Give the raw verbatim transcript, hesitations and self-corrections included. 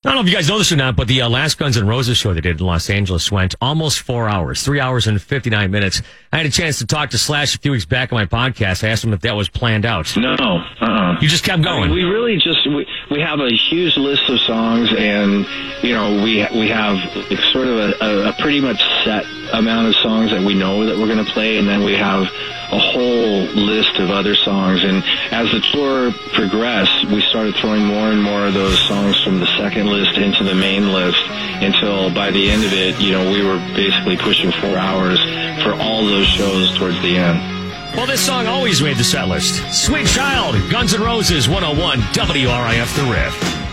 I don't know if you guys know this or not, but the uh, last Guns N' Roses show they did in Los Angeles went almost four hours, three hours and fifty-nine minutes. I had a chance to talk to Slash a few weeks back on my podcast. I asked him if that was planned out. No. Uh-uh. You just kept going. I mean, we really just, we, we have a huge list of songs, and, you know, we we have like, sort of a, a, a pretty much set amount of songs that we know that we're going to play, and then we have a whole list of other songs. And as the tour progressed, we started throwing more and more of those songs from the second list into the main list until by the end of it, you know, we were basically pushing four hours for all those shows towards the end. Well, this song always made the set list. Sweet Child, Guns N' Roses, one oh one W R I F The Riff.